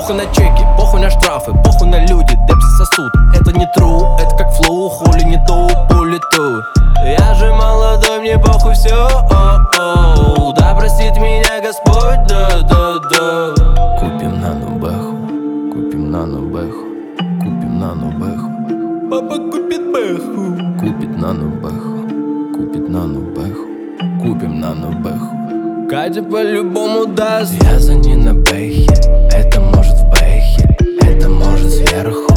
Похуй на чеки, похуй на штрафы, похуй на люди, депсы сосуд. Это не true, это как флоу, хули не то, пули ту. Я же молодой, мне похуй все, да простит меня Господь, да. Купим нану-бэху, купим нану-бэху, купим нану-бэху. Папа купит бэху. Купит нану-бэху, купит нану-бэху, купим нану-бэху. Катя по-любому даст. Я за ней на бэхе, это может в бэхе, это может сверху.